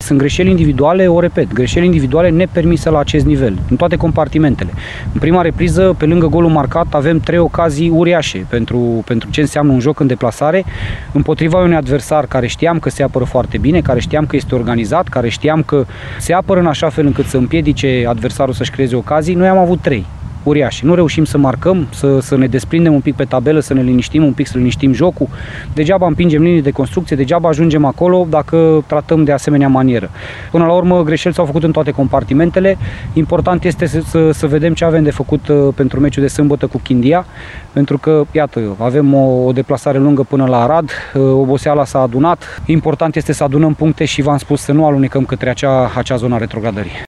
sunt greșeli individuale, o repet, greșeli individuale nepermise la acest nivel, în toate compartimentele. În prima repriză, pe lângă golul marcat, avem 3 ocazii uriașe pentru ce înseamnă un joc în deplasare, împotriva unui adversar care știam că se apără foarte bine, care știam că este organizat, care știam că se apără în așa fel încât să împiedice adversarul să-și creeze ocazii. Noi am avut 3 uriașe. Nu reușim să marcăm, să ne desprindem un pic pe tabelă, să ne liniștim un pic, să liniștim jocul. Degeaba împingem linii de construcție, degeaba ajungem acolo dacă tratăm de asemenea manieră. Până la urmă, greșeli s-au făcut în toate compartimentele. Important este să vedem ce avem de făcut pentru meciul de sâmbătă cu Chindia, pentru că, iată, avem o deplasare lungă până la Arad, oboseala s-a adunat. Important este să adunăm puncte și v-am spus să nu alunecăm către acea zonă a retrogradării.